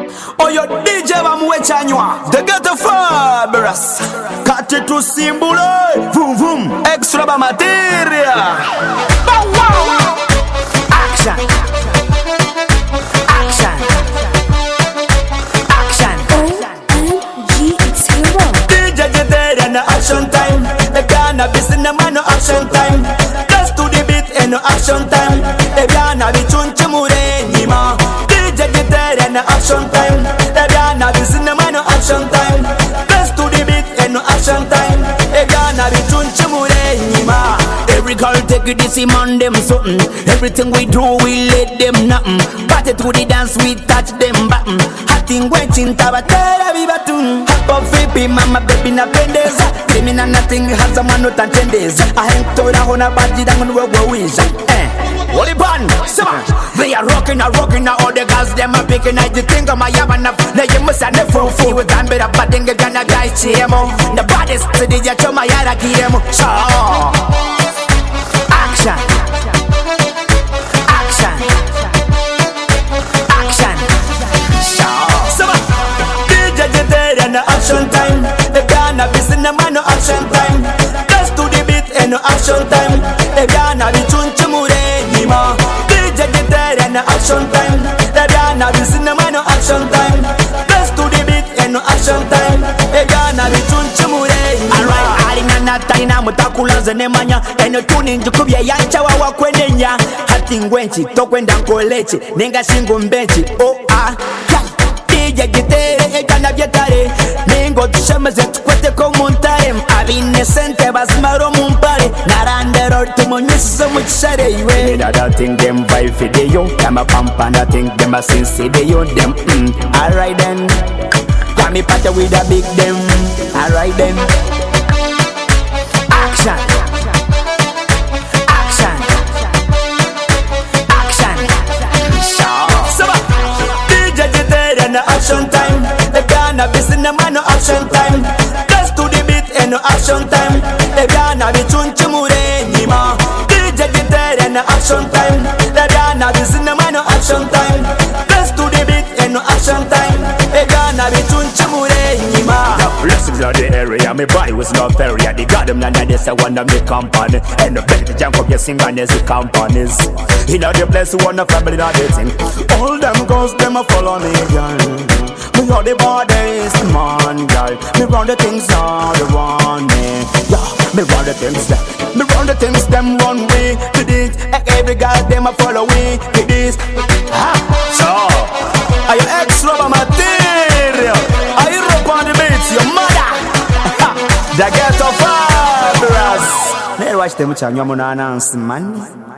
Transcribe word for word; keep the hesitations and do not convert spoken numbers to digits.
Oh, your D J Bamwechanywa, the Ghetto Fabulous. Cut it to symbol, boom boom, extra material. Bow wow, action, action, action. O M G, it's hero. D J get there and action time. The cannabis in the man, no action time. Dance to the beat and no action time. The cannabis chunche mure nima. D J get there and action time. The cannabis in the man, no action time. Dance to the beat and no action time. The cannabis chunche mure nima. Every girl take it this man them something. Everything we do we let them nothing. Party to the dance we touch them button. Hating wenching tabatera bibatun. Hop up vipi mama baby na pendeza. Criminal nothing has a man not attendeza. I ain't told her on a body that on road wish. Eh, holy band, summer. They are rocking, are rocking, all the girls them are picking. I just think of my yabana. They you must have never fool with them better, but then get gonna guy chemo. The baddest to the jet my yara kiemo. So action, action, action. Summer. D J get there and action time. The cannabis in the man no action time. Dance to the beat and no action time. The cannabis chunche mure nima. D J get there and action time. The cannabis in the man no action time. Dance to the beat and no action time. The cannabis chunche mure nima. Alright, alina na taina mutakula zenemanya. Eno tuni njukubya yancha wawa kwenenya. Hati ngwenchi tokwenda nkolechi. Nenga shingu mbenchi. Oh ah, D J get there ekana byetare. Ningo tushemeze tukwete ko muntare. Abine sente basmaro mumpare. Narandero tumonyisa muchare iwe. Another thing them vibe for the yo. Them a pump and I think them a sense the yo. Them mm. Alright then. Got me party with a big them. Alright then. Action, action, action. Summer. D J get there and action time. The cannabis in the man no action time. Dance to the beat and no action time. The cannabis chunche mure nima. D J get there and action time. The cannabis in the man no action time. Dance to the beat and no action time. The cannabis chunche mure nima. Blessings of the area, me boy was not area. They got them none of this, I wanna make company. And the better to jump up your singer as the companies. You know the place who wanna family not dating. All them girls, them a follow me, girl. Me all the bodies, man, girl. Me run the things all the one me. Yeah, me run the things that. Me run the things them one way to this. Every girl them a follow me to this. Ah, So, are you extra material? Are you rock on the beats, your mother? The Ghetto Fabulous. never watch them which are your man.